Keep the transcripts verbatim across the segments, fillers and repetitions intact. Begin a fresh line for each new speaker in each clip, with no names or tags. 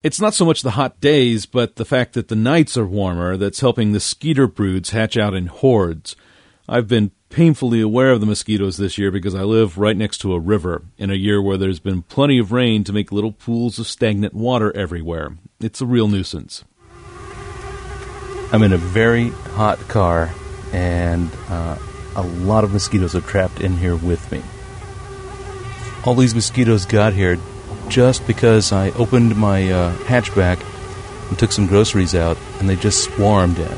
It's not so much the hot days, but the fact that the nights are warmer that's helping the skeeter broods hatch out in hordes. I've been painfully aware of the mosquitoes this year because I live right next to a river in a year where there's been plenty of rain to make little pools of stagnant water everywhere. It's a real nuisance. I'm in a very hot car, and uh, a lot of mosquitoes are trapped in here with me. All these mosquitoes got here just because I opened my uh, hatchback and took some groceries out, and they just swarmed in.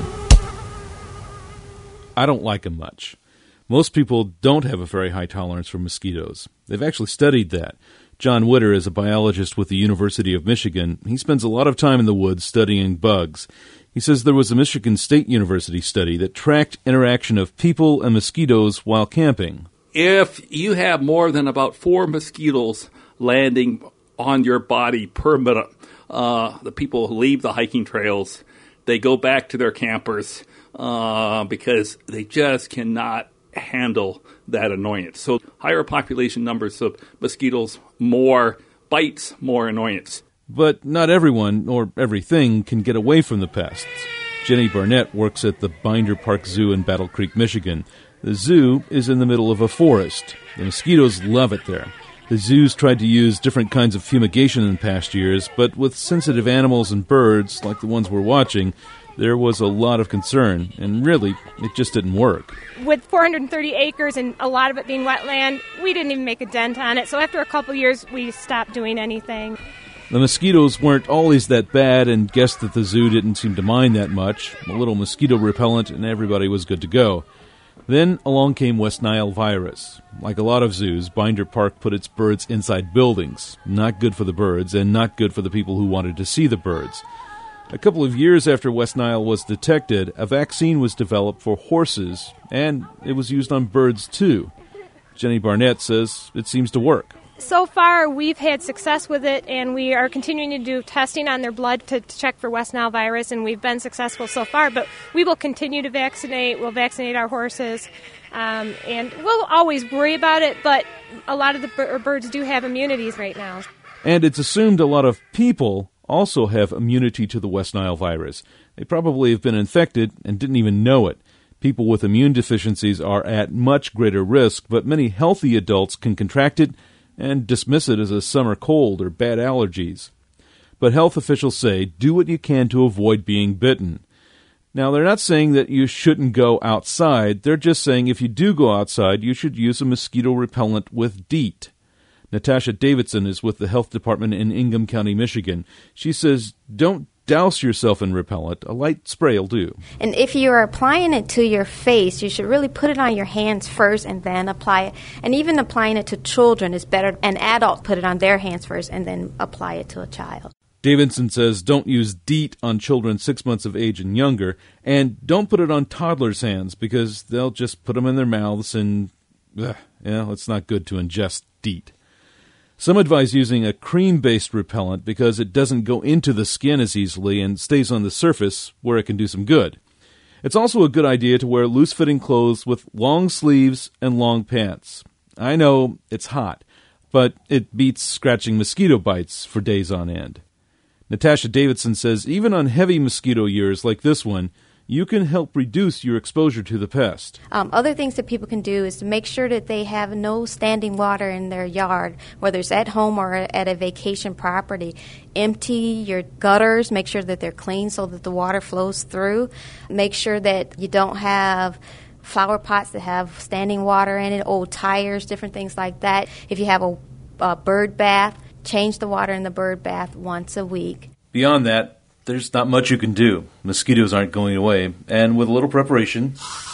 I don't like them much. Most people don't have a very high tolerance for mosquitoes. They've actually studied that. John Witter is a biologist with the University of Michigan. He spends a lot of time in the woods studying bugs. He says there was a Michigan State University study that tracked interaction of people and mosquitoes while camping.
If you have more than about four mosquitoes landing on your body per minute, uh, the people who leave the hiking trails, they go back to their campers uh, because they just cannot handle that annoyance. So higher population numbers of mosquitoes, more bites, more annoyance.
But not everyone or everything can get away from the pests. Jenny Barnett works at the Binder Park Zoo in Battle Creek, Michigan. The zoo is in the middle of a forest. The mosquitoes love it there. The zoo's tried to use different kinds of fumigation in past years, but with sensitive animals and birds, like the ones we're watching, there was a lot of concern, and really, it just didn't work.
With four hundred thirty acres and a lot of it being wetland, we didn't even make a dent on it, so after a couple years, we stopped doing anything.
The mosquitoes weren't always that bad, and guests at the zoo didn't seem to mind that much. A little mosquito repellent, and everybody was good to go. Then along came West Nile virus. Like a lot of zoos, Binder Park put its birds inside buildings. Not good for the birds, and not good for the people who wanted to see the birds. A couple of years after West Nile was detected, a vaccine was developed for horses, and it was used on birds too. Jenny Barnett says it seems to work.
So far, we've had success with it, and we are continuing to do testing on their blood to, to check for West Nile virus, and we've been successful so far. But we will continue to vaccinate. We'll vaccinate our horses, um, and we'll always worry about it, but a lot of the b- birds do have immunities right now.
And it's assumed a lot of people also have immunity to the West Nile virus. They probably have been infected and didn't even know it. People with immune deficiencies are at much greater risk, but many healthy adults can contract it and dismiss it as a summer cold or bad allergies. But health officials say, do what you can to avoid being bitten. Now, they're not saying that you shouldn't go outside. They're just saying if you do go outside, you should use a mosquito repellent with DEET. Natasha Davidson is with the health department in Ingham County, Michigan. She says, don't douse yourself in repellent. A light spray will do.
And if you are applying it to your face, you should really put it on your hands first and then apply it. And even applying it to children is better. An adult put it on their hands first and then apply it to a child.
Davidson says don't use DEET on children six months of age and younger, and don't put it on toddlers' hands because they'll just put them in their mouths and, ugh, yeah, it's not good to ingest DEET. Some advise using a cream-based repellent because it doesn't go into the skin as easily and stays on the surface where it can do some good. It's also a good idea to wear loose-fitting clothes with long sleeves and long pants. I know it's hot, but it beats scratching mosquito bites for days on end. Natasha Davidson says even on heavy mosquito years like this one, you can help reduce your exposure to the pest.
Um, other things that people can do is to make sure that they have no standing water in their yard, whether it's at home or at a vacation property. Empty your gutters, make sure that they're clean so that the water flows through. Make sure that you don't have flower pots that have standing water in it, old tires, different things like that. If you have a, a bird bath, change the water in the bird bath once a week.
Beyond that, there's not much you can do. Mosquitoes aren't going away, and with a little preparation,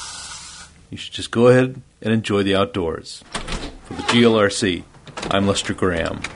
you should just go ahead and enjoy the outdoors. For the G L R C, I'm Lester Graham.